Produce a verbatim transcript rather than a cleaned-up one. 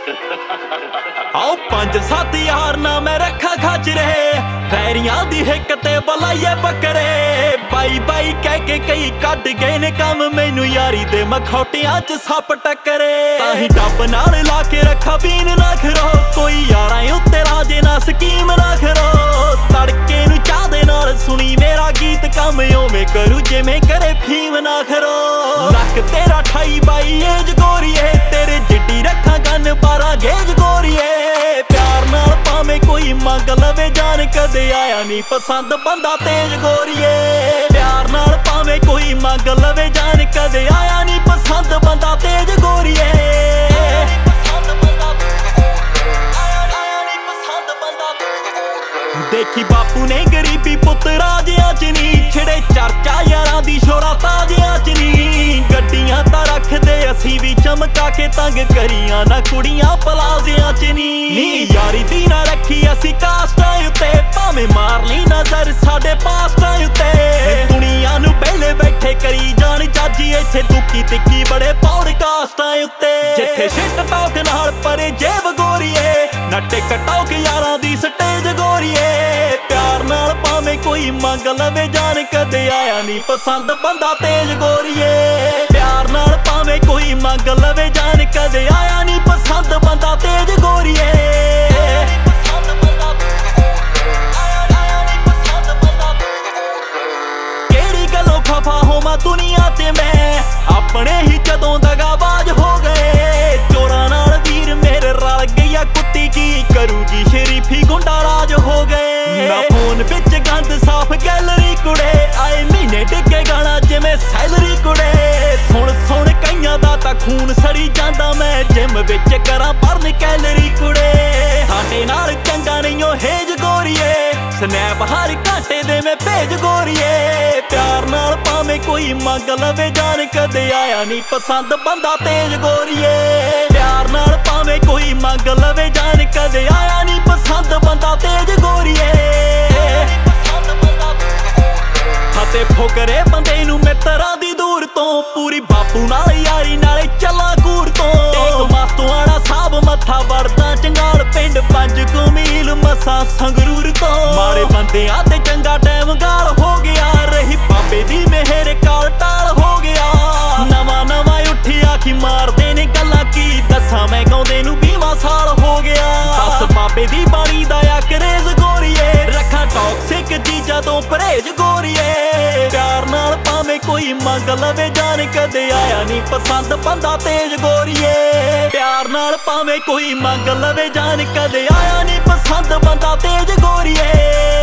आओ पंज सत्त यार ना मैं रखा खचरे पैरियां दी हिक ते बलाइए बकरे बाई बाई कह के कई कट गए ने कम मैनू यारी दे मखौटियां च सप टकरे ताही डब नाल ला के रखा बीन ना खरो कोई यारां उत्ते राजे ना स्कीम ना खरो तड़के नू चाह दे नाल सुनी मेरा गीत कम ओवें करू जिवें करे फीम ना खरो लक तेरा ठाई बाई एज गोरीए तेरे जिड्डी रखा गन बारह गेज गोरीए प्यार नाल भावें कोई मंग लवे जान कदे आया नी पसंद बंदा तेज गोरीए प्यार नाल भावें कोई मंग लवे जान कदे आया नी पसंद बंदा तेज गोरीए देखी बापू ने गरीबी पुत राजियां च नी छिड़े चर्चा यारां दी शोरा ताजियां च नी गड्डियां तां रखदे असी भी चमका के तंग करियां ना कुड़ियां पलाजियां च नी यारी दी ना रखी असी कास्टां उत्ते भावें मार ली नजर साडे पास्टां उत्ते दुनिया नू पहले बैठे करी जान जाजी इत्थे दुखी तिक्की बड़े पॉडकास्टां उत्ते जिथे शिट टॉक नाल परे जेब गोरीए ना टिक टॉक यारां दी स्टेज गोरीए प्यार नाल भावें कोई मंग लवे जान कदे आया नी पसंद बंदा तेज गोरीए प्यार नाल भावें कोई मंग लवे जान कदे आया नी पसंद बंदा तेज गोरीए केड़ी गल्लों खफा होवां दुनिया ते मैं अपने ही जदों दगाबाज हो गए चोरां नाल वीर मेरे रल गईया कुत्ती की करूगी शरीफी गुंडा राज हो गए ना फोन विच गंद साफ गैलरी कुड़े आए महीने डिगे गाना जिवें सैलरी कुड़े सुन सुन कईयां दा तां खून सड़ी जांदा मैं जिम विच करां भरन कैलरी कुड़े साडे नाल चंगा नहीं ओ हेज गोरीए स्नैप हर घंटे दे मैं भेज गोरीए प्यार नाल भावें कोई मंग लवे जान कदे आया नी पसंद बंदा तेज गोरीए प्यार नाल भावें कोई मंग लवे जान कदे आया नी पसंद बंदा तेज गोरीए हते फुकरे बंदे नू मित्तरां दी दूर तो पूरी बापू नाल यारी नाले चला कूर तो एक मास्तोआड़ा साहब मत्था वड़दा चंगाल पिंड पंज कु मील मसा संगरूर तो माड़े बंदियां ते चंगा टैम गाल हो गया रही बाबे दी मेहर काल टाल हो गया नवा नवा उठी आखी मारदे ने गल्लां की दसां मैं गाउंदे नू बीवां साल हो गया बस बाबे दी बाणी दा आ करेज गोरीए रखा टॉक्सिक चीजां तो परहेज गोरीए प्यार नाल भावें कोई मंग लवे जान कदे आया नी पसंद बंदा तेज गोरीए प्यार नाल भावें कोई मंग लवे जान कदे आया नी पसंद बंदा तेज गोरीए।